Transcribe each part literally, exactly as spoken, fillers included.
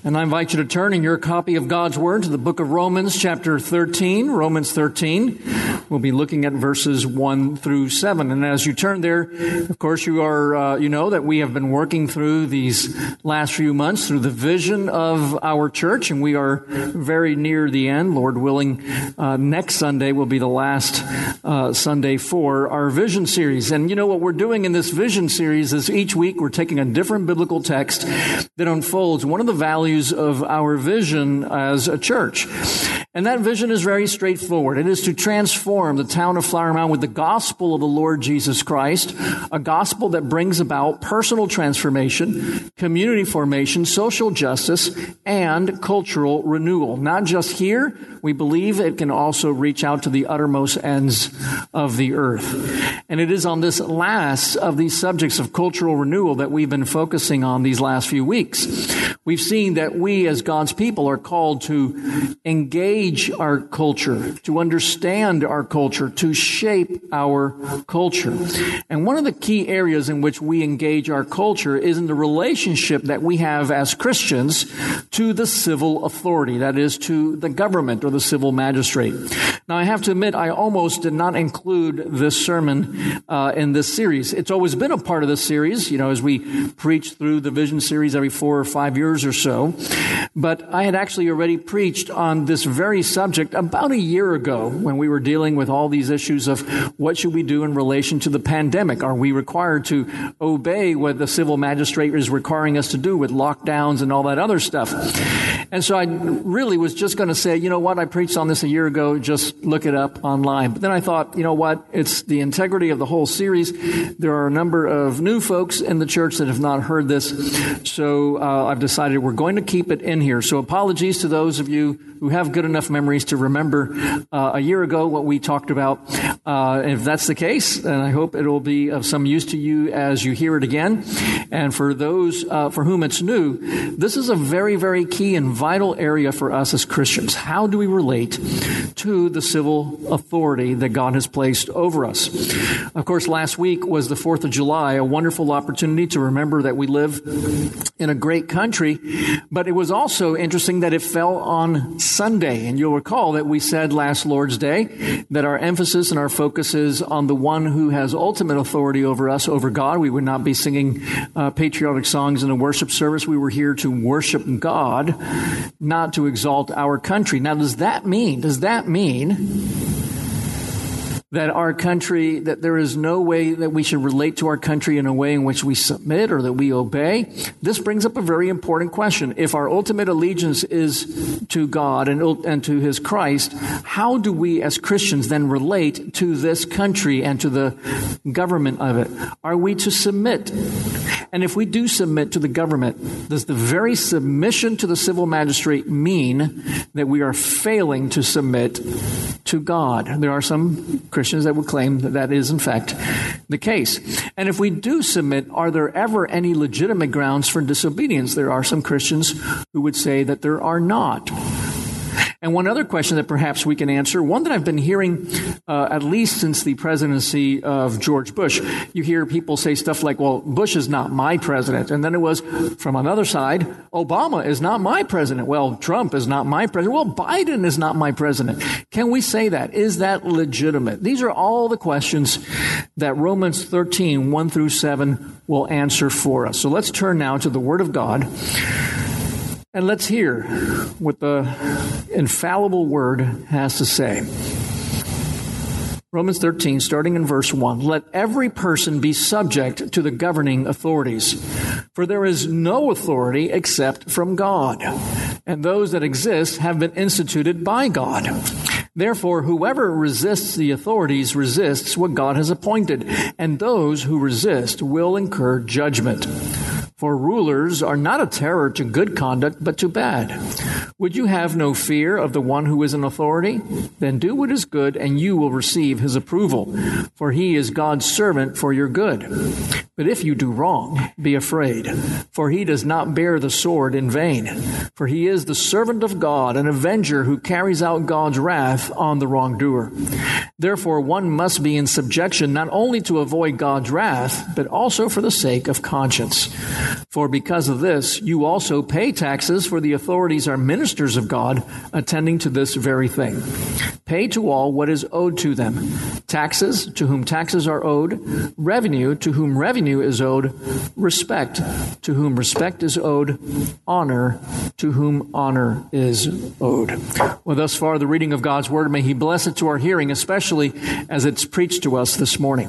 And I invite you to turn in your copy of God's Word to the book of Romans, chapter thirteen, Romans thirteen. We'll be looking at verses one through seven. And as you turn there, of course, you are, uh, you know that we have been working through these last few months through the vision of our church, and we are very near the end. Lord willing, uh, next Sunday will be the last uh, Sunday for our vision series. And you know what we're doing in this vision series is each week we're taking a different biblical text that unfolds one of the values of our vision as a church. And that vision is very straightforward. It is to transform the town of Flower Mound with the gospel of the Lord Jesus Christ, a gospel that brings about personal transformation, community formation, social justice, and cultural renewal. Not just here, we believe it can also reach out to the uttermost ends of the earth. And it is on this last of these subjects of cultural renewal that we've been focusing on these last few weeks. We've seen that we as God's people are called to engage our culture, to understand our culture, to shape our culture. And one of the key areas in which we engage our culture is in the relationship that we have as Christians to the civil authority, that is, to the government or the civil magistrate. Now, I have to admit, I almost did not include this sermon uh, in this series. It's always been a part of this series, you know, as we preach through the Vision series every four or five years or so. But I had actually already preached on this very subject about a year ago when we were dealing with all these issues of what should we do in relation to the pandemic. Are we required to obey what the civil magistrate is requiring us to do with lockdowns and all that other stuff? And so I really was just going to say, you know what, I preached on this a year ago, just look it up online. But then I thought, you know what, it's the integrity of the whole series. There are a number of new folks in the church that have not heard this. So uh, I've decided we're going to keep it in here. So apologies to those of you who have good enough memories to remember uh, a year ago what we talked about. Uh, and if that's the case, then I hope it will be of some use to you as you hear it again. And for those uh, for whom it's new, this is a very, very key and vital area for us as Christians. How do we relate to the civil authority that God has placed over us? Of course, last week was the fourth of July, a wonderful opportunity to remember that we live in a great country. But it was also interesting that it fell on Sunday. And you'll recall that we said last Lord's Day that our emphasis and our focus is on the one who has ultimate authority over us, over God. We would not be singing uh, patriotic songs in a worship service. We were here to worship God, not to exalt our country. Now, does that mean, does that mean that our country, that there is no way that we should relate to our country in a way in which we submit or that we obey? This brings up a very important question. If our ultimate allegiance is to God and, and to His Christ, how do we as Christians then relate to this country and to the government of it? Are we to submit? And if we do submit to the government, does the very submission to the civil magistrate mean that we are failing to submit to God? There are some Christians that would claim that that is, in fact, the case. And if we do submit, are there ever any legitimate grounds for disobedience? There are some Christians who would say that there are not. And one other question that perhaps we can answer, one that I've been hearing uh, at least since the presidency of George Bush. You hear people say stuff like, well, Bush is not my president. And then it was, from another side, Obama is not my president. Well, Trump is not my president. Well, Biden is not my president. Can we say that? Is that legitimate? These are all the questions that Romans thirteen, one through seven will answer for us. So let's turn now to the Word of God. And let's hear what the infallible Word has to say. Romans thirteen, starting in verse one. Let every person be subject to the governing authorities, for there is no authority except from God, and those that exist have been instituted by God. Therefore, whoever resists the authorities resists what God has appointed, and those who resist will incur judgment. For rulers are not a terror to good conduct, but to bad. Would you have no fear of the one who is in authority? Then do what is good, and you will receive his approval, for he is God's servant for your good. But if you do wrong, be afraid, for he does not bear the sword in vain. For he is the servant of God, an avenger who carries out God's wrath on the wrongdoer. Therefore, one must be in subjection not only to avoid God's wrath, but also for the sake of conscience. For because of this, you also pay taxes, for the authorities are ministers of God, attending to this very thing. Pay to all what is owed to them. Taxes, to whom taxes are owed. Revenue, to whom revenue is owed. Respect, to whom respect is owed. Honor, to whom honor is owed. Well, thus far, the reading of God's Word, may He bless it to our hearing, especially as it's preached to us this morning.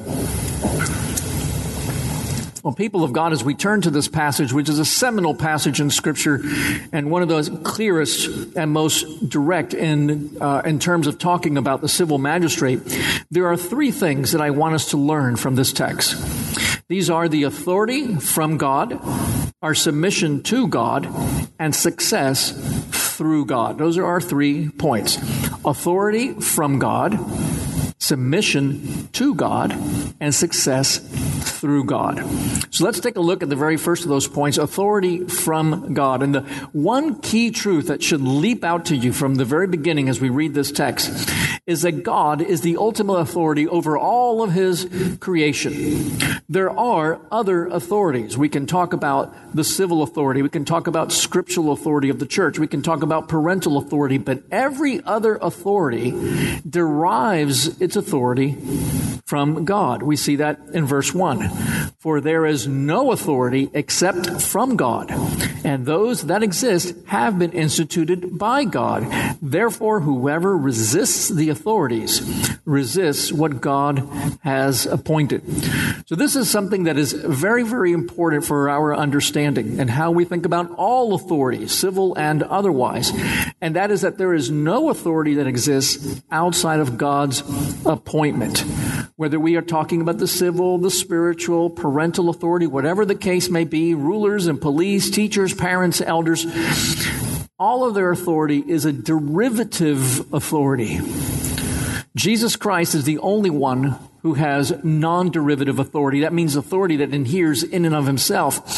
Well, people of God, as we turn to this passage, which is a seminal passage in Scripture and one of those clearest and most direct in uh, in terms of talking about the civil magistrate, there are three things that I want us to learn from this text. These are the authority from God, our submission to God, and success through God. Those are our three points. Authority from God, submission to God, and success through God. So let's take a look at the very first of those points, authority from God. And the one key truth that should leap out to you from the very beginning as we read this text is that God is the ultimate authority over all of His creation. There are other authorities. We can talk about the civil authority. We can talk about scriptural authority of the church. We can talk about parental authority. But every other authority derives its authority from God. We see that in verse one. For there is no authority except from God, and those that exist have been instituted by God. Therefore, whoever resists the authorities resists what God has appointed. So this is something that is very, very important for our understanding and how we think about all authorities, civil and otherwise. And that is that there is no authority that exists outside of God's appointment. Whether we are talking about the civil, the spiritual, parental authority, whatever the case may be, rulers and police, teachers, parents, elders, all of their authority is a derivative authority. Jesus Christ is the only one who has non-derivative authority. That means authority that adheres in and of Himself.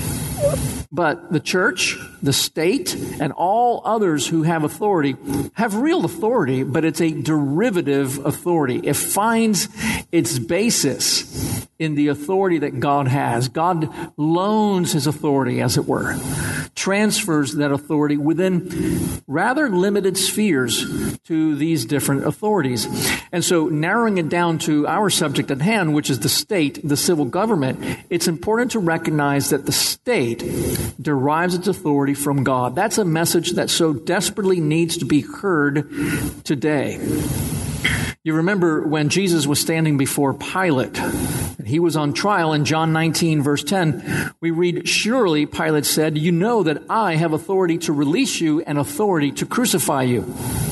But the church, the state, and all others who have authority have real authority, but it's a derivative authority. It finds its basis in the authority that God has. God loans His authority, as it were, transfers that authority within rather limited spheres to these different authorities. And so narrowing it down to our subject at hand, which is the state, the civil government, it's important to recognize that the state derives its authority from God. That's a message that so desperately needs to be heard today. You remember when Jesus was standing before Pilate, and he was on trial in John nineteen, verse ten, we read, "Surely," Pilate said, "you know that I have authority to release you and authority to crucify you."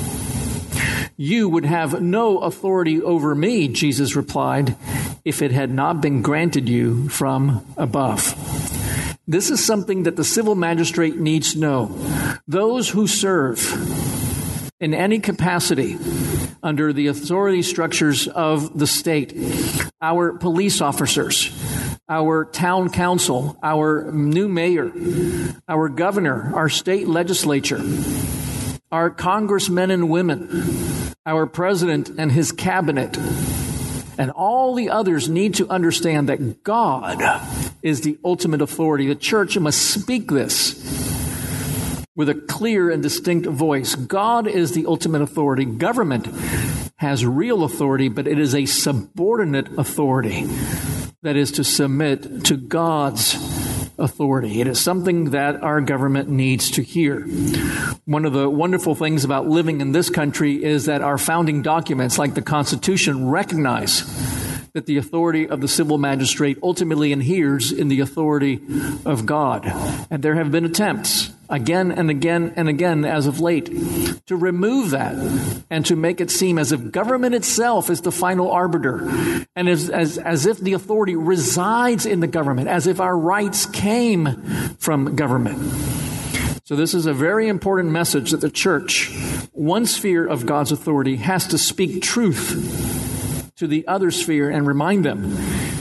"You would have no authority over me," Jesus replied, "if it had not been granted you from above." This is something that the civil magistrate needs to know. Those who serve in any capacity under the authority structures of the state, our police officers, our town council, our new mayor, our governor, our state legislature, our congressmen and women, our president and his cabinet, and all the others need to understand that God is the ultimate authority. The church must speak this with a clear and distinct voice. God is the ultimate authority. Government has real authority, but it is a subordinate authority that is to submit to God's authority. It is something that our government needs to hear. One of the wonderful things about living in this country is that our founding documents, like the Constitution, recognize that the authority of the civil magistrate ultimately adheres in the authority of God. And there have been attempts again and again and again as of late to remove that and to make it seem as if government itself is the final arbiter, and as, as, as if the authority resides in the government, as if our rights came from government. So this is a very important message that the church, one sphere of God's authority, has to speak truth to the other sphere and remind them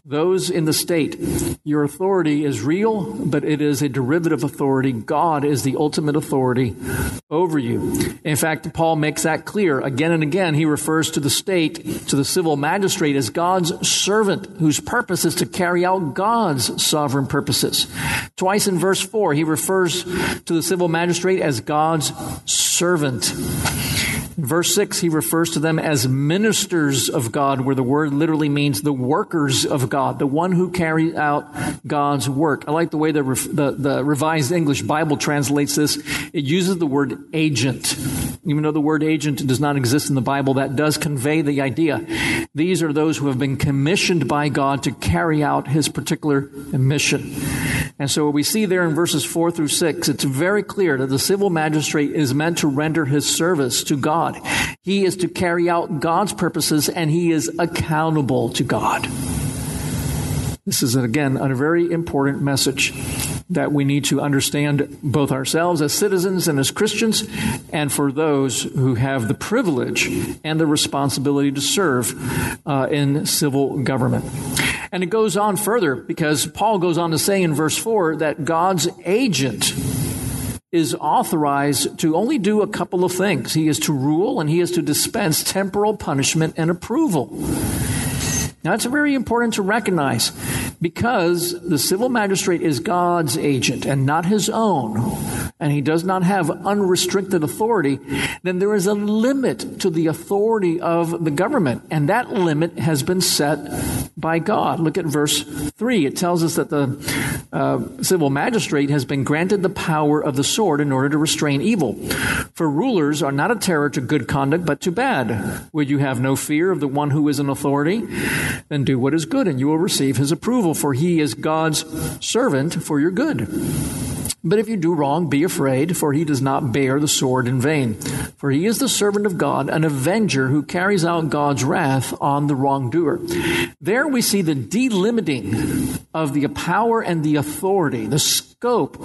Those in the state, your authority is real, but it is a derivative authority. God is the ultimate authority over you. In fact, Paul makes that clear again and again. He refers to the state, to the civil magistrate, as God's servant, whose purpose is to carry out God's sovereign purposes. Twice in verse four, he refers to the civil magistrate as God's servant. In verse six, he refers to them as ministers of God, where the word literally means the workers of God, the one who carries out God's work. I like the way the, the, the Revised English Bible translates this. It uses the word agent. Even though the word agent does not exist in the Bible, that does convey the idea. These are those who have been commissioned by God to carry out his particular mission. And so what we see there in verses four through six, it's very clear that the civil magistrate is meant to render his service to God. He is to carry out God's purposes, and he is accountable to God. This is, again, a very important message that we need to understand both ourselves as citizens and as Christians, and for those who have the privilege and the responsibility to serve uh, in civil government. And it goes on further, because Paul goes on to say in verse four that God's agent is authorized to only do a couple of things. He is to rule, and he is to dispense temporal punishment and approval. Now, it's very important to recognize, because the civil magistrate is God's agent and not his own, and he does not have unrestricted authority, then there is a limit to the authority of the government, and that limit has been set by God. Look at verse three. It tells us that the uh, civil magistrate has been granted the power of the sword in order to restrain evil. For rulers are not a terror to good conduct, but to bad. Would you have no fear of the one who is in authority? Then do what is good, and you will receive his approval, for he is God's servant for your good. But if you do wrong, be afraid, for he does not bear the sword in vain. For he is the servant of God, an avenger who carries out God's wrath on the wrongdoer. There we see the delimiting of the power and the authority, the scope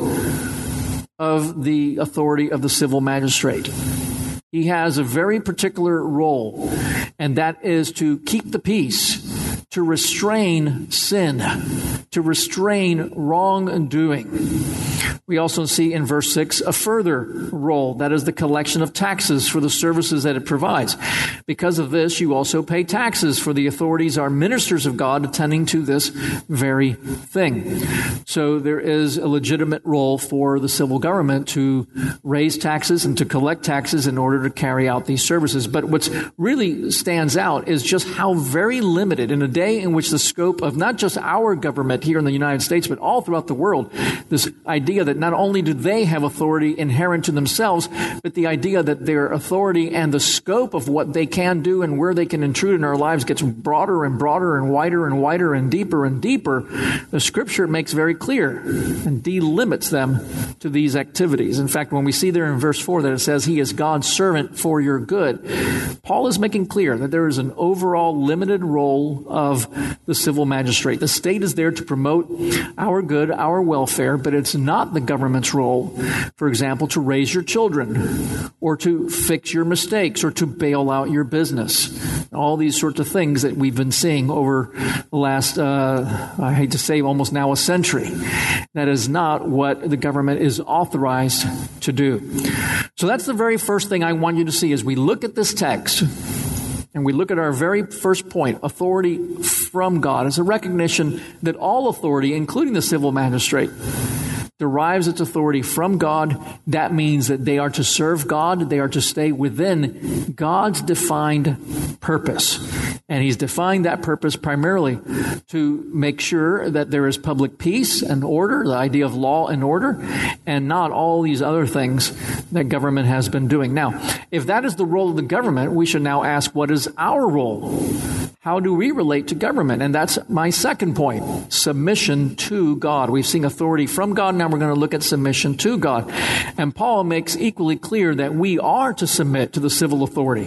of the authority of the civil magistrate. He has a very particular role, and that is to keep the peace, to restrain sin, to restrain wrongdoing. We also see in verse six a further role, that is the collection of taxes for the services that it provides. Because of this, you also pay taxes, for the authorities are ministers of God attending to this very thing. So there is a legitimate role for the civil government to raise taxes and to collect taxes in order to carry out these services. But what really stands out is just how very limited, in a day in which the scope of not just our government here in the United States, but all throughout the world, this idea that not only do they have authority inherent to themselves, but the idea that their authority and the scope of what they can do and where they can intrude in our lives gets broader and broader and wider and wider and deeper and deeper. The Scripture makes very clear and delimits them to these activities. In fact, when we see there in verse four that it says he is God's servant for your good, Paul is making clear that there is an overall limited role of the civil magistrate. The state is there to promote our good, our welfare, but it's not the government's role, for example, to raise your children or to fix your mistakes or to bail out your business. All these sorts of things that we've been seeing over the last, uh, I hate to say, almost now a century. That is not what the government is authorized to do. So that's the very first thing I want you to see as we look at this text. And we look at our very first point, authority from God, as a recognition that all authority, including the civil magistrate, derives its authority from God. That means that they are to serve God. They are to stay within God's defined purpose. And he's defined that purpose primarily to make sure that there is public peace and order, the idea of law and order, and not all these other things that government has been doing. Now, if that is the role of the government, we should now ask, what is our role? How do we relate to government? And that's my second point, submission to God. We've seen authority from God. Now we're going to look at submission to God. And Paul makes equally clear that we are to submit to the civil authority.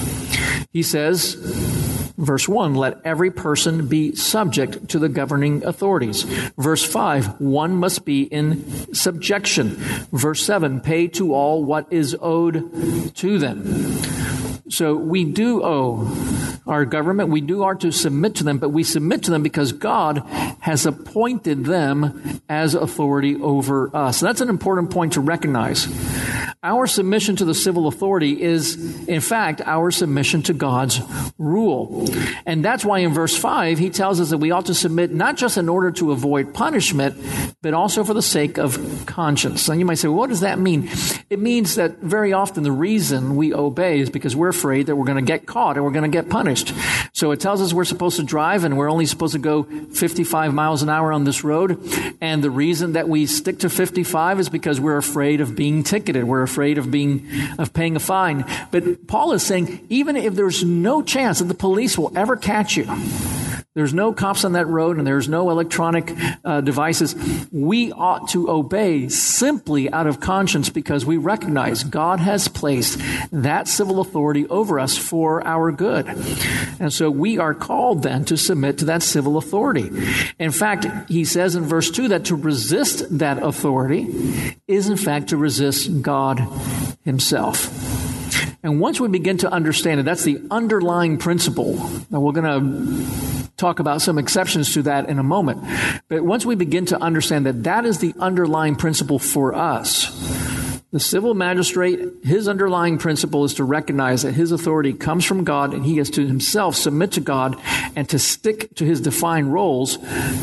He says, verse one, let every person be subject to the governing authorities. Verse five, one must be in subjection. Verse seven, pay to all what is owed to them. So we do owe our government. We do are to submit to them, but we submit to them because God has appointed them as authority over us. And that's an important point to recognize. Our submission to the civil authority is, in fact, our submission to God's rule. And that's why in verse five, he tells us that we ought to submit not just in order to avoid punishment, but also for the sake of conscience. And you might say, well, what does that mean? It means that very often the reason we obey is because we're afraid that we're going to get caught and we're going to get punished. So it tells us we're supposed to drive and we're only supposed to go fifty-five miles an hour on this road. And the reason that we stick to fifty-five is because we're afraid of being ticketed. We're afraid of being, of paying a fine. But Paul is saying, even if there's no chance that the police will ever catch you, there's no cops on that road and there's no electronic uh, devices, we ought to obey simply out of conscience because we recognize God has placed that civil authority over us for our good. And so we are called then to submit to that civil authority. In fact, he says in verse two that to resist that authority is in fact to resist God himself. And once we begin to understand it, that's the underlying principle. Now we're going to talk about some exceptions to that in a moment. But once we begin to understand that that is the underlying principle for us, the civil magistrate, his underlying principle is to recognize that his authority comes from God and he is to himself submit to God and to stick to his defined roles.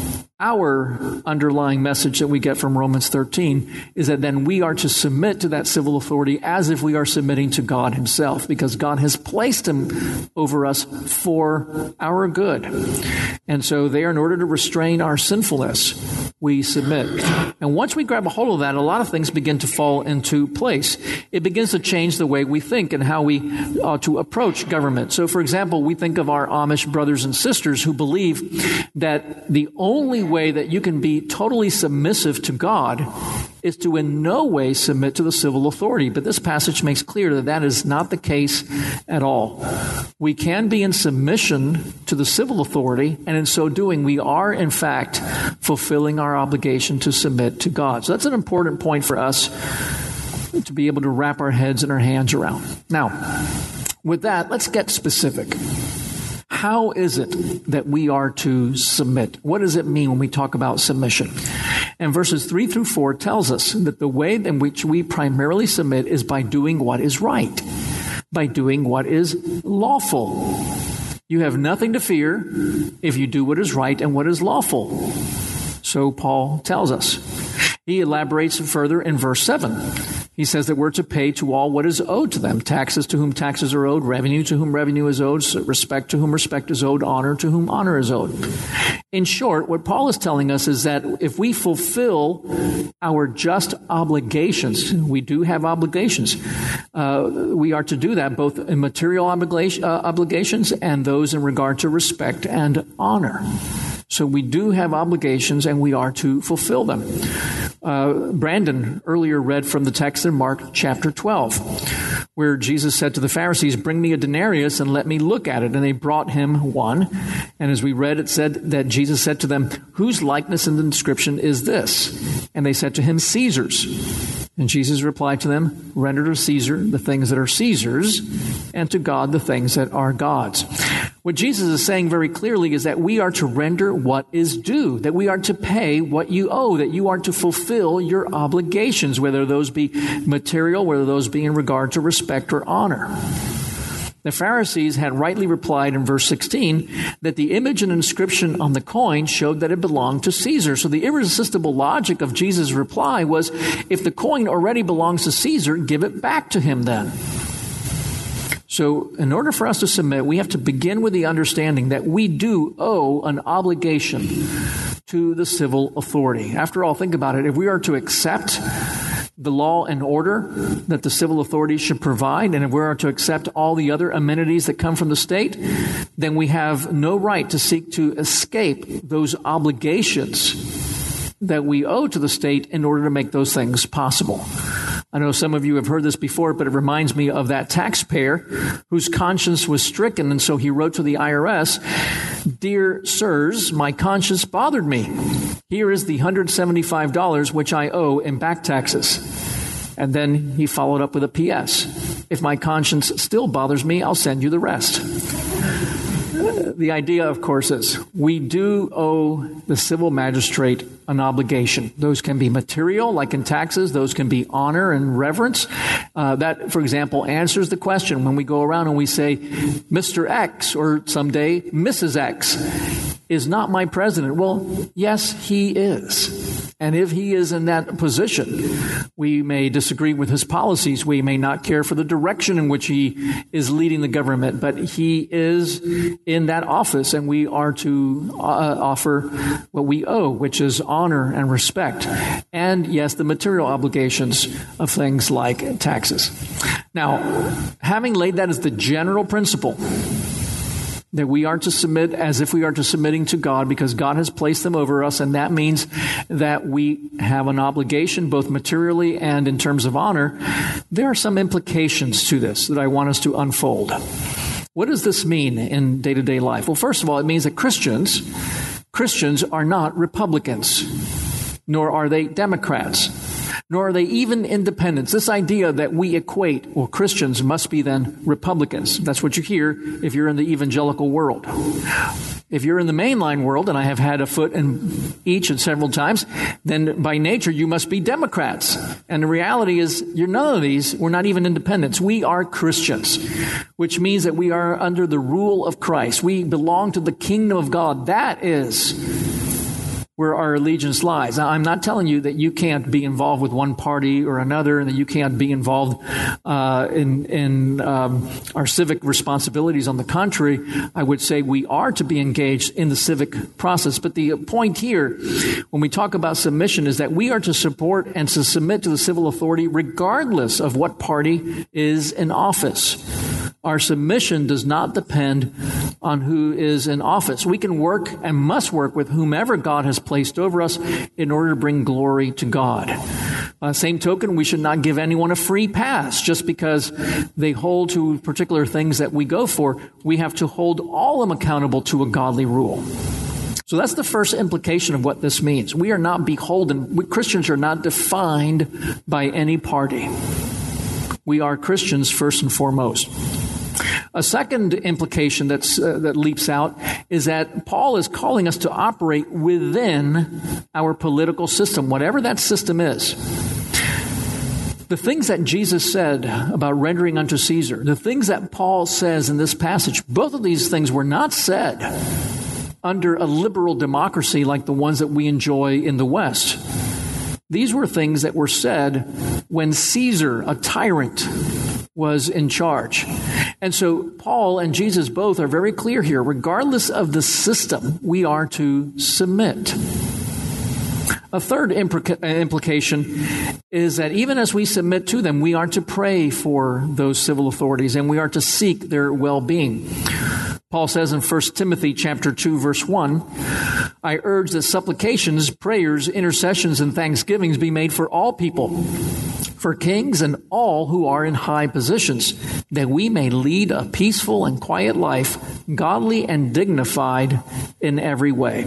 Our underlying message that we get from Romans thirteen is that then we are to submit to that civil authority as if we are submitting to God himself, because God has placed him over us for our good. And so there, in order to restrain our sinfulness, we submit. And once we grab a hold of that, a lot of things begin to fall into place. It begins to change the way we think and how we ought to approach government. So, for example, we think of our Amish brothers and sisters who believe that the only way that you can be totally submissive to God is to in no way submit to the civil authority. But this passage makes clear that that is not the case at all. We can be in submission to the civil authority, and in so doing, we are, in fact, fulfilling our obligation to submit to God. So that's an important point for us to be able to wrap our heads and our hands around. Now, with that, let's get specific. How is it that we are to submit? What does it mean when we talk about submission? And verses three through four tells us that the way in which we primarily submit is by doing what is right, by doing what is lawful. You have nothing to fear if you do what is right and what is lawful. So Paul tells us. He elaborates further in verse seven. He says that we're to pay to all what is owed to them. Taxes to whom taxes are owed, revenue to whom revenue is owed, respect to whom respect is owed, honor to whom honor is owed. In short, what Paul is telling us is that if we fulfill our just obligations, we do have obligations, uh, we are to do that both in material obligation, uh, obligations and those in regard to respect and honor. So we do have obligations and we are to fulfill them. Uh, Brandon earlier read from the text in Mark chapter twelve, where Jesus said to the Pharisees, "Bring me a denarius and let me look at it." And they brought him one. And as we read, it said that Jesus said to them, "Whose likeness in the inscription is this?" And they said to him, "Caesar's." And Jesus replied to them, "Render to Caesar the things that are Caesar's, and to God the things that are God's." What Jesus is saying very clearly is that we are to render what is due, that we are to pay what you owe, that you are to fulfill your obligations, whether those be material, whether those be in regard to respect or honor. The Pharisees had rightly replied in verse sixteen that the image and inscription on the coin showed that it belonged to Caesar. So the irresistible logic of Jesus' reply was, if the coin already belongs to Caesar, give it back to him then. So in order for us to submit, we have to begin with the understanding that we do owe an obligation to the civil authority. After all, think about it. If we are to accept the law and order that the civil authorities should provide, and if we are to accept all the other amenities that come from the state, then we have no right to seek to escape those obligations that we owe to the state in order to make those things possible. I know some of you have heard this before, but it reminds me of that taxpayer whose conscience was stricken, and so he wrote to the I R S, "Dear sirs, my conscience bothered me. Here is the one hundred seventy-five dollars which I owe in back taxes." And then he followed up with a P S. "If my conscience still bothers me, I'll send you the rest." the idea, of course, is we do owe the civil magistrate an obligation. Those can be material, like in taxes. Those can be honor and reverence. Uh, that, for example, answers the question when we go around and we say, Mister X, or someday Missus X, is not my president. Well, yes, he is. And if he is in that position, we may disagree with his policies. We may not care for the direction in which he is leading the government, but he is in that office, and we are to uh, offer what we owe, which is honor and respect. And yes, the material obligations of things like taxes. Now, having laid that as the general principle, that we are to submit as if we are to submitting to God because God has placed them over us, and that means that we have an obligation both materially and in terms of honor. There are some implications to this that I want us to unfold. What does this mean in day-to-day life? Well, first of all, it means that Christians, Christians are not Republicans, nor are they Democrats, nor are they even independents. This idea that we equate, well, Christians must be then Republicans. That's what you hear if you're in the evangelical world. If you're in the mainline world, and I have had a foot in each and several times, then by nature you must be Democrats. And the reality is you're none of these. We're not even independents. We are Christians, which means that we are under the rule of Christ. We belong to the kingdom of God. That is where our allegiance lies. Now, I'm not telling you that you can't be involved with one party or another, and that you can't be involved uh, in, in um, our civic responsibilities. On the contrary, I would say we are to be engaged in the civic process. But the point here, when we talk about submission, is that we are to support and to submit to the civil authority regardless of what party is in office. Our submission does not depend on who is in office. We can work and must work with whomever God has placed over us in order to bring glory to God. Uh, same token, we should not give anyone a free pass just because they hold to particular things that we go for. We have to hold all of them accountable to a godly rule. So that's the first implication of what this means. We are not beholden. We, Christians are not defined by any party. We are Christians first and foremost. A second implication that's, uh, that leaps out is that Paul is calling us to operate within our political system, whatever that system is. The things that Jesus said about rendering unto Caesar, the things that Paul says in this passage, both of these things were not said under a liberal democracy like the ones that we enjoy in the West. These were things that were said when Caesar, a tyrant, was in charge. And so Paul and Jesus both are very clear here. Regardless of the system, we are to submit. A third implica- implication is that even as we submit to them, we are to pray for those civil authorities and we are to seek their well-being. Paul says in First Timothy chapter two, verse one, I urge that supplications, prayers, intercessions, and thanksgivings be made for all people, for kings and all who are in high positions, that we may lead a peaceful and quiet life, godly and dignified in every way.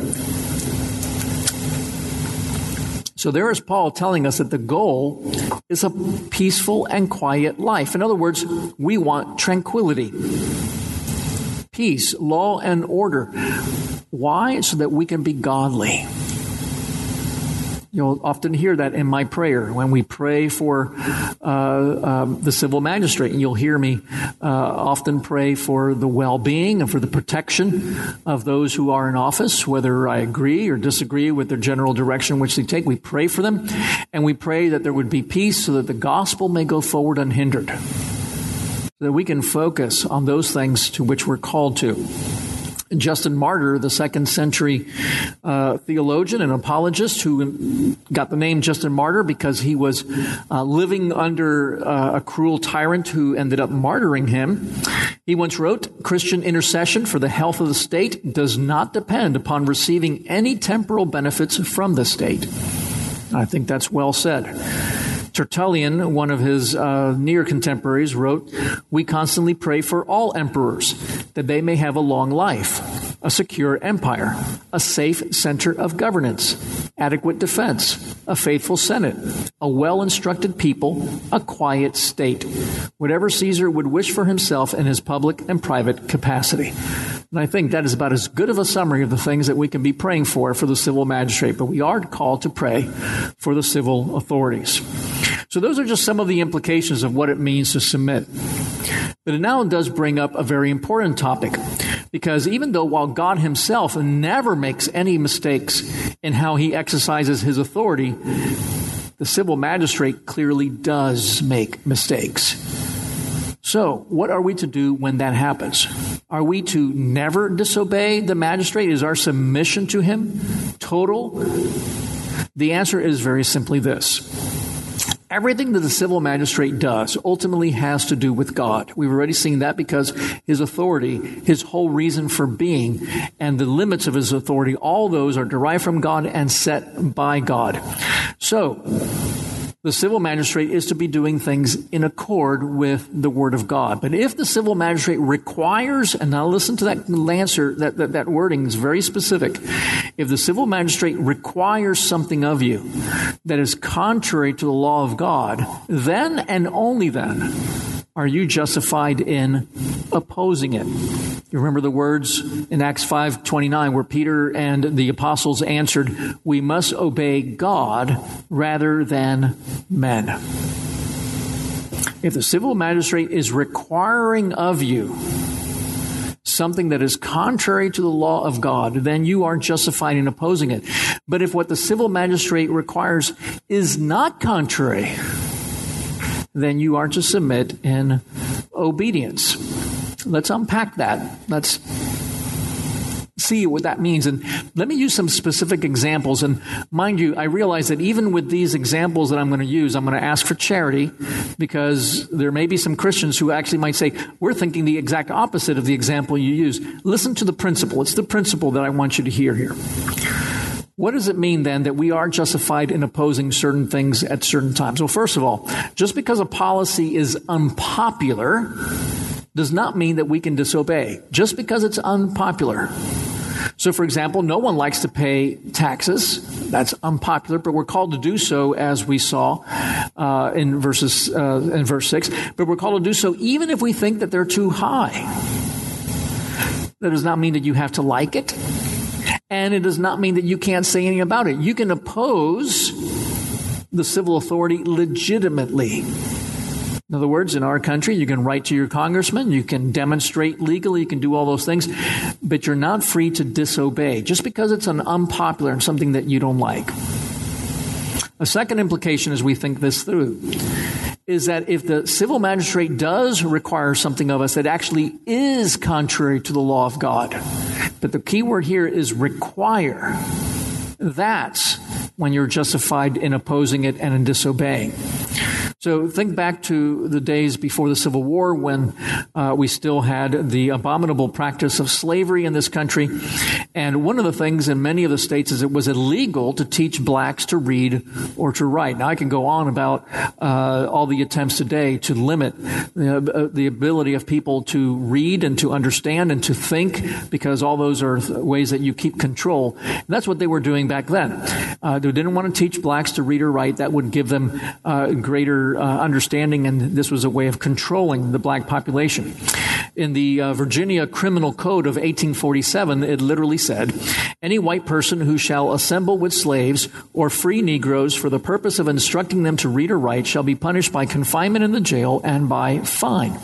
So there is Paul telling us that the goal is a peaceful and quiet life. In other words, we want tranquility, peace, law, and order. Why? So that we can be godly. You'll often hear that in my prayer when we pray for uh, um, the civil magistrate. And you'll hear me uh, often pray for the well-being and for the protection of those who are in office, whether I agree or disagree with their general direction which they take. We pray for them, and we pray that there would be peace so that the gospel may go forward unhindered, so that we can focus on those things to which we're called to. Justin Martyr, the second century uh, theologian and apologist who got the name Justin Martyr because he was uh, living under uh, a cruel tyrant who ended up martyring him. He once wrote, Christian intercession for the health of the state does not depend upon receiving any temporal benefits from the state. I think that's well said. Tertullian, one of his uh, near contemporaries, wrote, we constantly pray for all emperors that they may have a long life, a secure empire, a safe center of governance, adequate defense, a faithful senate, a well-instructed people, a quiet state, whatever Caesar would wish for himself in his public and private capacity. And I think that is about as good of a summary of the things that we can be praying for for the civil magistrate. But we are called to pray for the civil authorities. So those are just some of the implications of what it means to submit. But it now does bring up a very important topic. Because even though while God himself never makes any mistakes in how he exercises his authority, the civil magistrate clearly does make mistakes. So, what are we to do when that happens? Are we to never disobey the magistrate? Is our submission to him total? The answer is very simply this. Everything that the civil magistrate does ultimately has to do with God. We've already seen that because his authority, his whole reason for being, and the limits of his authority, all those are derived from God and set by God. So, the civil magistrate is to be doing things in accord with the Word of God. But if the civil magistrate requires, and now listen to that answer, that, that, that wording is very specific. If the civil magistrate requires something of you that is contrary to the law of God, then and only then are you justified in opposing it. You remember the words in Acts five twenty-nine where Peter and the apostles answered, "We must obey God rather than men." If the civil magistrate is requiring of you something that is contrary to the law of God, then you are justified in opposing it. But if what the civil magistrate requires is not contrary, then you are to submit in obedience. Let's unpack that. Let's see what that means. And let me use some specific examples. And mind you, I realize that even with these examples that I'm going to use, I'm going to ask for charity because there may be some Christians who actually might say, we're thinking the exact opposite of the example you use. Listen to the principle. It's the principle that I want you to hear here. What does it mean then that we are justified in opposing certain things at certain times? Well, first of all, just because a policy is unpopular does not mean that we can disobey. Just because it's unpopular. So, for example, no one likes to pay taxes. That's unpopular, but we're called to do so, as we saw uh, in verses uh, in verse six. But we're called to do so even if we think that they're too high. That does not mean that you have to like it. And it does not mean that you can't say anything about it. You can oppose the civil authority legitimately. In other words, in our country, you can write to your congressman, you can demonstrate legally, you can do all those things, but you're not free to disobey just because it's an unpopular and something that you don't like. A second implication as we think this through is that if the civil magistrate does require something of us that actually is contrary to the law of God, but the key word here is require, that's when you're justified in opposing it and in disobeying. So think back to the days before the Civil War when uh, we still had the abominable practice of slavery in this country. And one of the things in many of the states is it was illegal to teach blacks to read or to write. Now, I can go on about uh, all the attempts today to limit the, uh, the ability of people to read and to understand and to think, because all those are th- ways that you keep control. And that's what they were doing back then. Uh, they didn't want to teach blacks to read or write. That would give them uh, greater Uh, understanding, and this was a way of controlling the black population. In the uh, Virginia Criminal Code of eighteen forty-seven, it literally said, "Any white person who shall assemble with slaves or free Negroes for the purpose of instructing them to read or write shall be punished by confinement in the jail and by fine."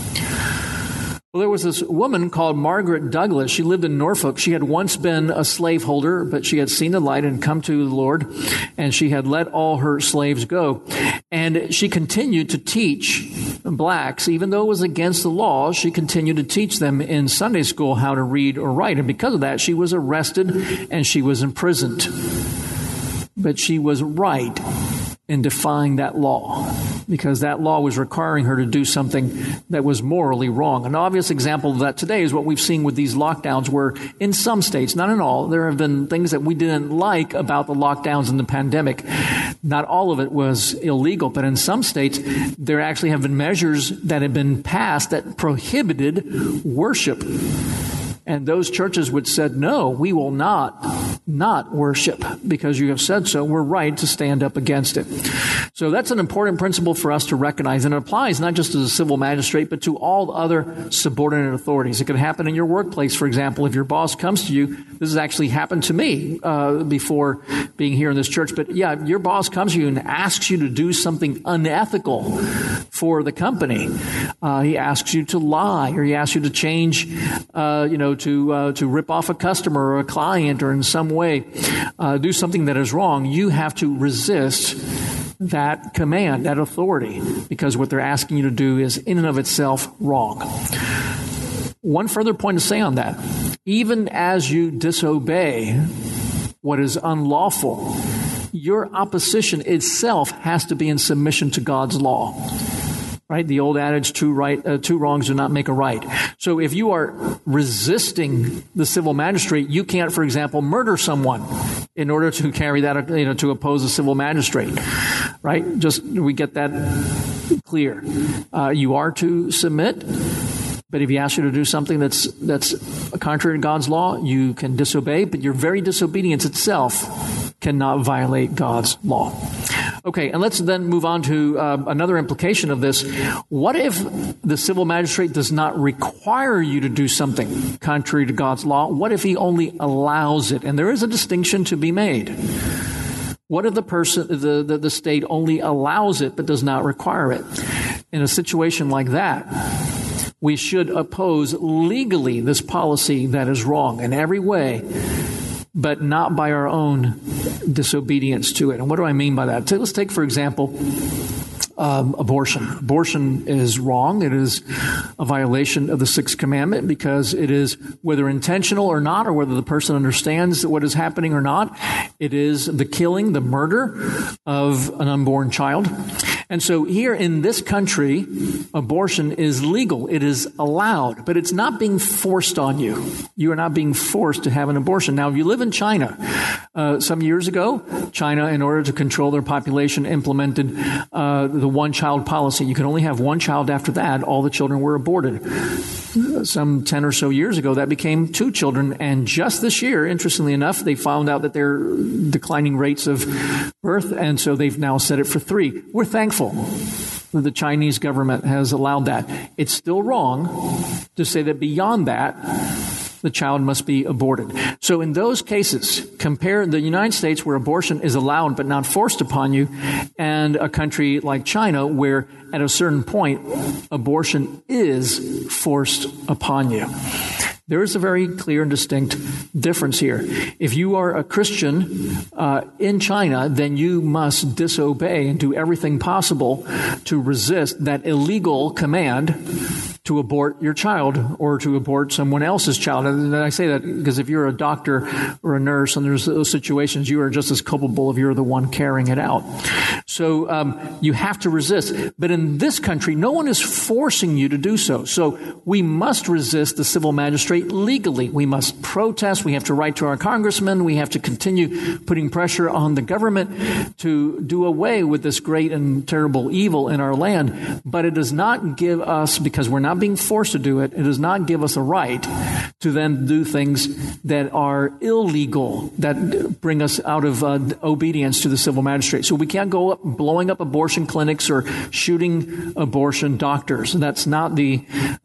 Well, there was this woman called Margaret Douglas. She lived in Norfolk. She had once been a slaveholder, but she had seen the light and come to the Lord, and she had let all her slaves go. And she continued to teach blacks, even though it was against the law, she continued to teach them in Sunday school how to read or write. And because of that, she was arrested and she was imprisoned. But she was right in defying that law, because that law was requiring her to do something that was morally wrong. An obvious example of that today is what we've seen with these lockdowns, where in some states, not in all, there have been things that we didn't like about the lockdowns in the pandemic. Not all of it was illegal, but in some states, there actually have been measures that have been passed that prohibited worship. And those churches would said, no, we will not not worship. Because you have said so, we're right to stand up against it. So that's an important principle for us to recognize, and it applies not just to the civil magistrate, but to all other subordinate authorities. It can happen in your workplace, for example, if your boss comes to you. This has actually happened to me uh, before being here in this church. But yeah, your boss comes to you and asks you to do something unethical for the company. Uh, he asks you to lie, or he asks you to change, uh, you know, to uh, to rip off a customer or a client, or in some way uh, do something that is wrong. You have to resist that command, that authority, because what they're asking you to do is in and of itself wrong. One further point to say on that: even as you disobey what is unlawful, your opposition itself has to be in submission to God's law. Right? The old adage, two right, uh, two wrongs do not make a right. So if you are resisting the civil magistrate, you can't, for example, murder someone in order to carry that, you know, to oppose a civil magistrate. Right? Just, we get that clear. Uh, you are to submit, but if he asks you to do something that's, that's contrary to God's law, you can disobey, but your very disobedience itself cannot violate God's law. Okay, and let's then move on to uh, another implication of this. What if the civil magistrate does not require you to do something contrary to God's law? What if he only allows it? And there is a distinction to be made. What if the person, the, the, the state only allows it but does not require it? In a situation like that, we should oppose legally this policy that is wrong in every way, but not by our own disobedience to it. And what do I mean by that? Let's take, for example, um, abortion. Abortion is wrong. It is a violation of the Sixth Commandment because it is, whether intentional or not, or whether the person understands what is happening or not, it is the killing, the murder of an unborn child. And so here in this country, abortion is legal. It is allowed, but it's not being forced on you. You are not being forced to have an abortion. Now, if you live in China, uh, some years ago, China, in order to control their population, implemented uh, the one-child policy. You could only have one child. After that, all the children were aborted. Some ten or so years ago, that became two children. And just this year, interestingly enough, they found out that there are declining rates of birth, and so they've now set it for three. We're thankful that the Chinese government has allowed that. It's still wrong to say that beyond that, the child must be aborted. So in those cases, compare the United States, where abortion is allowed but not forced upon you, and a country like China, where at a certain point, abortion is forced upon you. There is a very clear and distinct difference here. If you are a Christian uh, in China, then you must disobey and do everything possible to resist that illegal command to abort your child or to abort someone else's child. And I say that because if you're a doctor or a nurse and there's those situations, you are just as culpable if you're the one carrying it out. So um, you have to resist. But in this country, no one is forcing you to do so. So we must resist the civil magistrate legally. We must protest. We have to write to our congressmen. We have to continue putting pressure on the government to do away with this great and terrible evil in our land. But it does not give us, because we're not being forced to do it, it does not give us a right to then do things that are illegal, that bring us out of uh, obedience to the civil magistrate. So we can't go up blowing up abortion clinics or shooting abortion doctors. That's not the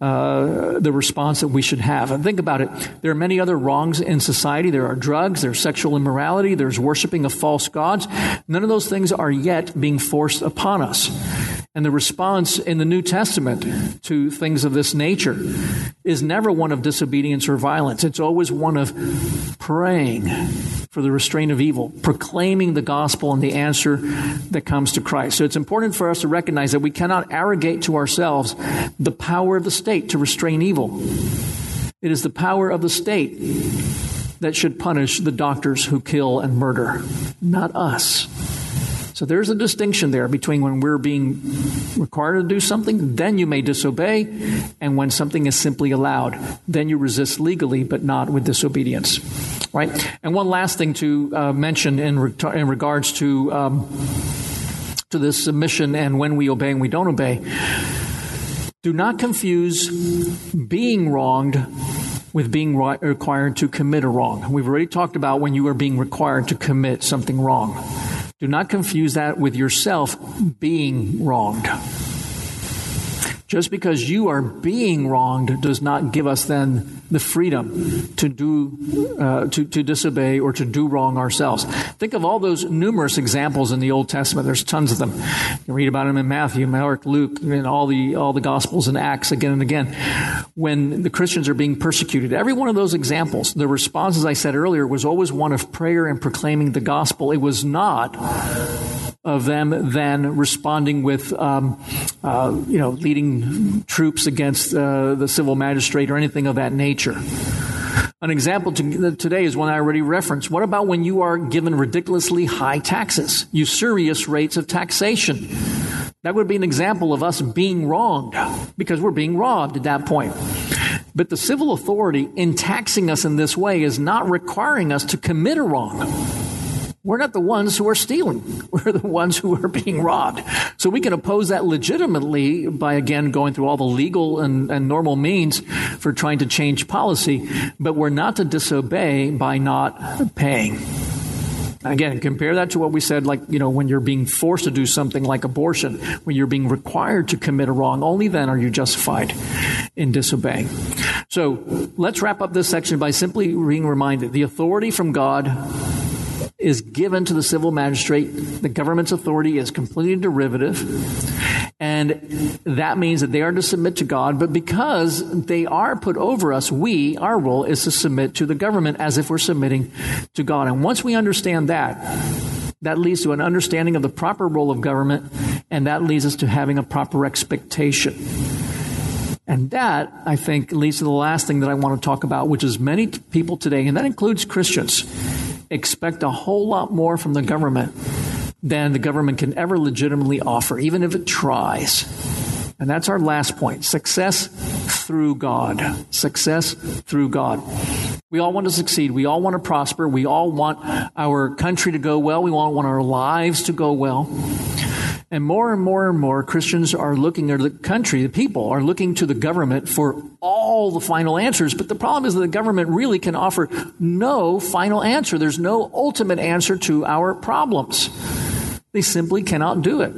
uh, the response that we should have. And think about it. There are many other wrongs in society. There are drugs, there's sexual immorality, there's worshiping of false gods. None of those things are yet being forced upon us. And the response in the New Testament to things of this nature is never one of disobedience or violence. It's always one of praying for the restraint of evil, proclaiming the gospel and the answer that comes to Christ. So it's important for us to recognize that we cannot arrogate to ourselves the power of the state to restrain evil. It is the power of the state that should punish the doctors who kill and murder, not us. So there's a distinction there between when we're being required to do something, then you may disobey, and when something is simply allowed, then you resist legally, but not with disobedience. Right? And one last thing to uh, mention in, re- in regards to um, to this submission and when we obey and we don't obey. Do not confuse being wronged with being required to commit a wrong. We've already talked about when you are being required to commit something wrong. Do not confuse that with yourself being wronged. Just because you are being wronged does not give us then the freedom to do, uh, to, to disobey or to do wrong ourselves. Think of all those numerous examples in the Old Testament. There's tons of them. You can read about them in Matthew, Mark, Luke, and all the, all the Gospels and Acts again and again. When the Christians are being persecuted, every one of those examples, the response, as I said earlier, was always one of prayer and proclaiming the gospel. It was not of them then responding with, um, uh, you know, leading troops against uh, the civil magistrate or anything of that nature. An example to, today is one I already referenced. What about when you are given ridiculously high taxes, usurious rates of taxation? That would be an example of us being wronged because we're being robbed at that point. But the civil authority in taxing us in this way is not requiring us to commit a wrong. We're not the ones who are stealing. We're the ones who are being robbed. So we can oppose that legitimately by, again, going through all the legal and, and normal means for trying to change policy. But we're not to disobey by not paying. Again, compare that to what we said, like, you know, when you're being forced to do something like abortion, when you're being required to commit a wrong, only then are you justified in disobeying. So let's wrap up this section by simply being reminded the authority from God is given to the civil magistrate. The government's authority is completely derivative. And that means that they are to submit to God. But because they are put over us, we, our role is to submit to the government as if we're submitting to God. And once we understand that, that leads to an understanding of the proper role of government. And that leads us to having a proper expectation. And that, I think, leads to the last thing that I want to talk about, which is many people today, and that includes Christians, expect a whole lot more from the government than the government can ever legitimately offer, even if it tries. And that's our last point. Success through God. Success through God. We all want to succeed. We all want to prosper. We all want our country to go well. We all want our lives to go well. And more and more and more Christians are looking, or the country, the people are looking to the government for all the final answers. But the problem is that the government really can offer no final answer. There's no ultimate answer to our problems. They simply cannot do it.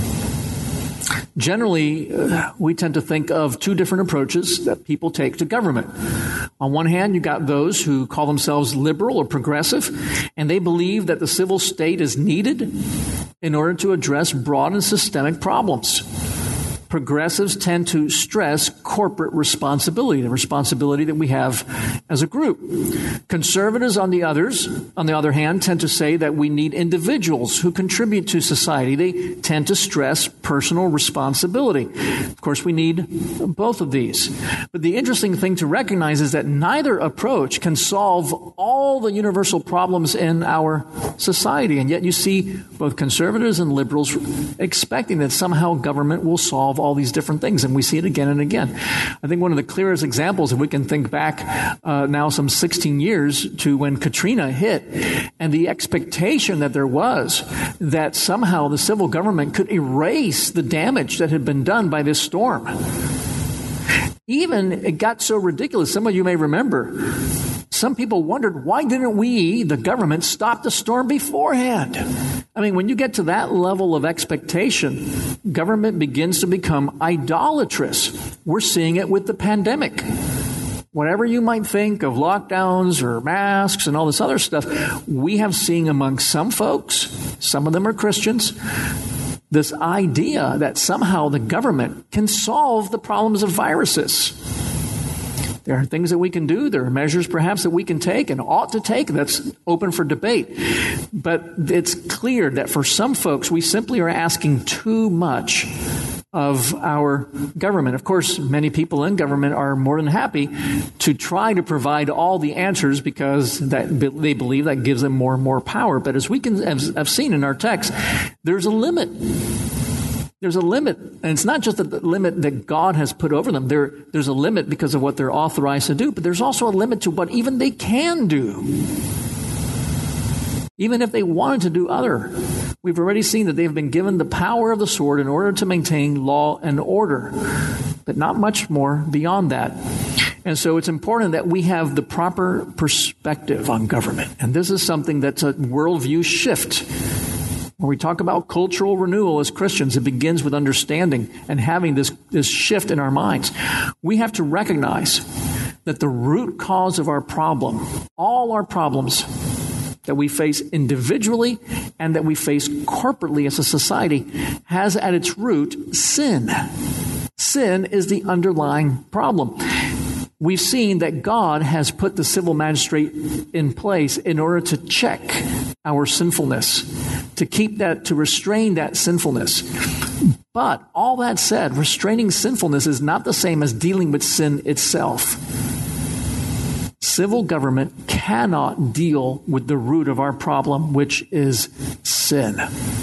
Generally, uh, we tend to think of two different approaches that people take to government. On one hand, you got those who call themselves liberal or progressive, and they believe that the civil state is needed in order to address broad and systemic problems. Progressives tend to stress corporate responsibility, the responsibility that we have as a group. Conservatives, on the others, on the other hand, tend to say that we need individuals who contribute to society. They tend to stress personal responsibility. Of course, we need both of these. But the interesting thing to recognize is that neither approach can solve all the universal problems in our society. And yet you see both conservatives and liberals expecting that somehow government will solve all these different things, and we see it again and again. I think one of the clearest examples, if we can think back uh, now some sixteen years to when Katrina hit, and the expectation that there was that somehow the civil government could erase the damage that had been done by this storm. Even it got so ridiculous, some of you may remember, some people wondered, why didn't we, the government, stop the storm beforehand? I mean, when you get to that level of expectation, government begins to become idolatrous. We're seeing it with the pandemic. Whatever you might think of lockdowns or masks and all this other stuff, we have seen among some folks, some of them are Christians, this idea that somehow the government can solve the problems of viruses. There are things that we can do. There are measures perhaps that we can take and ought to take. That's open for debate. But it's clear that for some folks, we simply are asking too much of our government. Of course, many people in government are more than happy to try to provide all the answers because that they believe that gives them more and more power. But as we can have seen in our text, there's a limit. There's a limit, and it's not just the limit that God has put over them. There, there's a limit because of what they're authorized to do, but there's also a limit to what even they can do. Even if they wanted to do other. We've already seen that they've been given the power of the sword in order to maintain law and order, but not much more beyond that. And so it's important that we have the proper perspective on government. And this is something that's a worldview shift. When we talk about cultural renewal as Christians, it begins with understanding and having this, this shift in our minds. We have to recognize that the root cause of our problem, all our problems that we face individually and that we face corporately as a society, has at its root sin. Sin is the underlying problem. We've seen that God has put the civil magistrate in place in order to check our sinfulness, to keep that, to restrain that sinfulness. But all that said, restraining sinfulness is not the same as dealing with sin itself. Civil government cannot deal with the root of our problem, which is sin.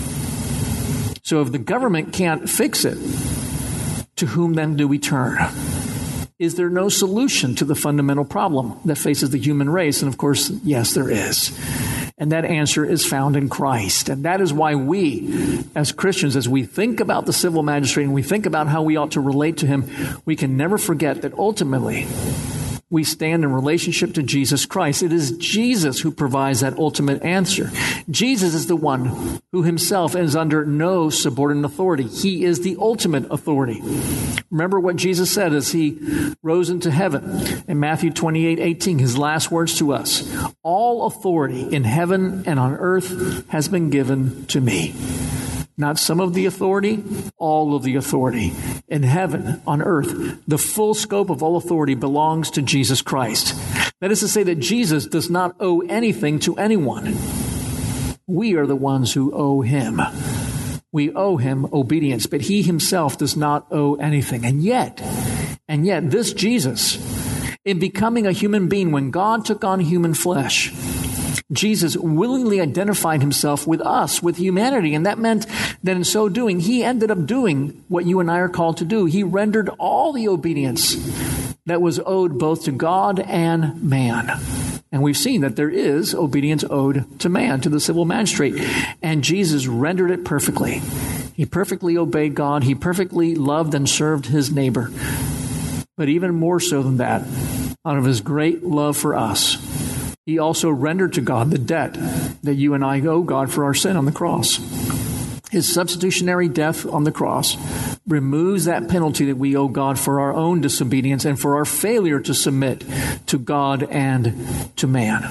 So if the government can't fix it, to whom then do we turn? Is there no solution to the fundamental problem that faces the human race? And of course, yes, there is. And that answer is found in Christ. And that is why we, as Christians, as we think about the civil magistrate and we think about how we ought to relate to him, we can never forget that ultimately we stand in relationship to Jesus Christ. It is Jesus who provides that ultimate answer. Jesus is the one who himself is under no subordinate authority. He is the ultimate authority. Remember what Jesus said as he rose into heaven in Matthew twenty-eight eighteen, his last words to us. All authority in heaven and on earth has been given to me. Not some of the authority, all of the authority. In heaven, on earth, the full scope of all authority belongs to Jesus Christ. That is to say that Jesus does not owe anything to anyone. We are the ones who owe him. We owe him obedience, but he himself does not owe anything. And yet, and yet this Jesus, in becoming a human being, when God took on human flesh, Jesus willingly identified himself with us, with humanity. And that meant that in so doing, he ended up doing what you and I are called to do. He rendered all the obedience that was owed both to God and man. And we've seen that there is obedience owed to man, to the civil magistrate. And Jesus rendered it perfectly. He perfectly obeyed God. He perfectly loved and served his neighbor. But even more so than that, out of his great love for us, he also rendered to God the debt that you and I owe God for our sin on the cross. His substitutionary death on the cross removes that penalty that we owe God for our own disobedience and for our failure to submit to God and to man.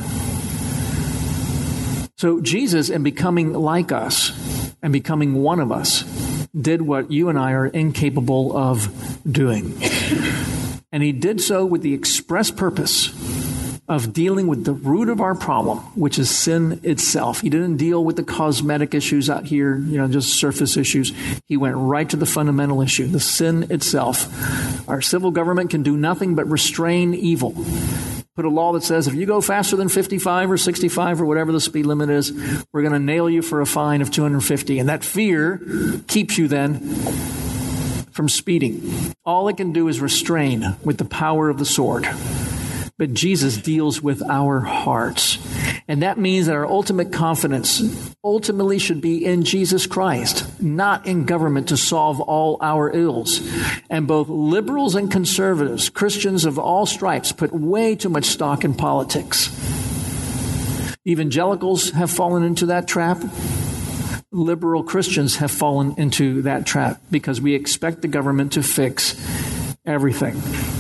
So Jesus, in becoming like us and becoming one of us, did what you and I are incapable of doing. And he did so with the express purpose of dealing with the root of our problem, which is sin itself. He didn't deal with the cosmetic issues out here, you know, just surface issues. He went right to the fundamental issue, the sin itself. Our civil government can do nothing but restrain evil. Put a law that says if you go faster than fifty-five or sixty-five or whatever the speed limit is, we're going to nail you for a fine of two hundred fifty. And that fear keeps you then from speeding. All it can do is restrain with the power of the sword. But Jesus deals with our hearts. And that means that our ultimate confidence ultimately should be in Jesus Christ, not in government to solve all our ills. And both liberals and conservatives, Christians of all stripes, put way too much stock in politics. Evangelicals have fallen into that trap. Liberal Christians have fallen into that trap because we expect the government to fix everything.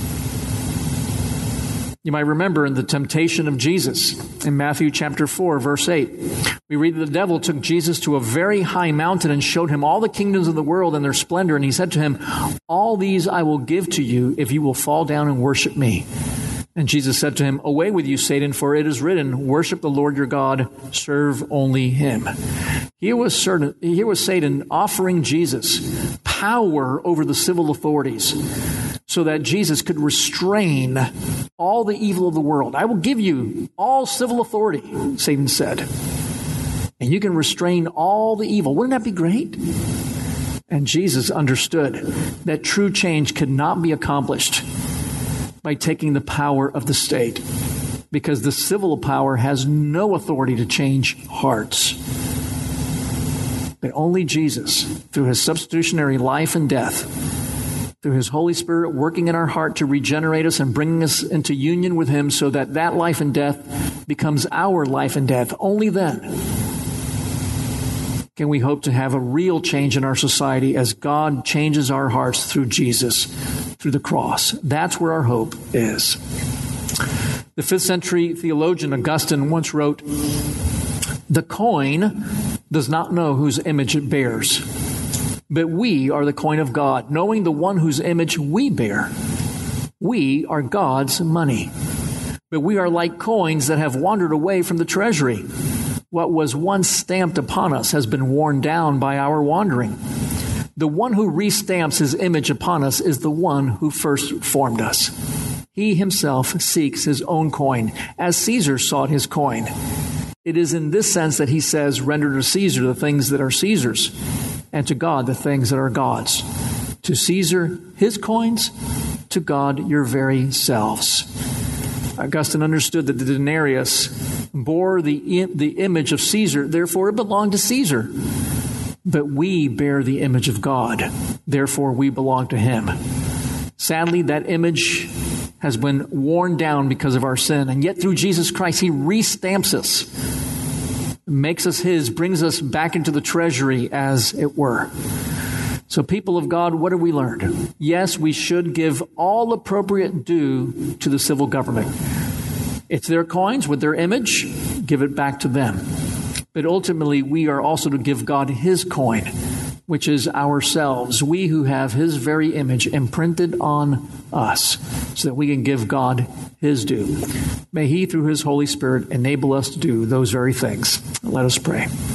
You might remember in the temptation of Jesus in Matthew chapter four, verse eight, we read that the devil took Jesus to a very high mountain and showed him all the kingdoms of the world and their splendor. And he said to him, all these I will give to you if you will fall down and worship me. And Jesus said to him, away with you, Satan, for it is written, worship the Lord your God, serve only him. Here was, certain, here was Satan offering Jesus power over the civil authorities so that Jesus could restrain all the evil of the world. I will give you all civil authority, Satan said. And you can restrain all the evil. Wouldn't that be great? And Jesus understood that true change could not be accomplished by taking the power of the state, because the civil power has no authority to change hearts. But only Jesus, through his substitutionary life and death, through his Holy Spirit working in our heart to regenerate us and bringing us into union with him so that that life and death becomes our life and death. Only then can we hope to have a real change in our society as God changes our hearts through Jesus, through the cross. That's where our hope is. The fifth century theologian Augustine once wrote, "The coin does not know whose image it bears, but we are the coin of God, knowing the one whose image we bear. We are God's money, but we are like coins that have wandered away from the treasury. What was once stamped upon us has been worn down by our wandering. The one who restamps his image upon us is the one who first formed us. He himself seeks his own coin, as Caesar sought his coin. It is in this sense that he says, 'Render to Caesar the things that are Caesar's, and to God the things that are God's. To Caesar his coins, to God your very selves.'" Augustine understood that the denarius bore the, the image of Caesar, therefore it belonged to Caesar. But we bear the image of God, therefore we belong to him. Sadly, that image has been worn down because of our sin, and yet through Jesus Christ, he restamps us, makes us his, brings us back into the treasury, as it were. So people of God, what have we learned? Yes, we should give all appropriate due to the civil government. It's their coins with their image, give it back to them. But ultimately, we are also to give God his coin, which is ourselves, we who have his very image imprinted on us, so that we can give God his due. May he, through his Holy Spirit, enable us to do those very things. Let us pray.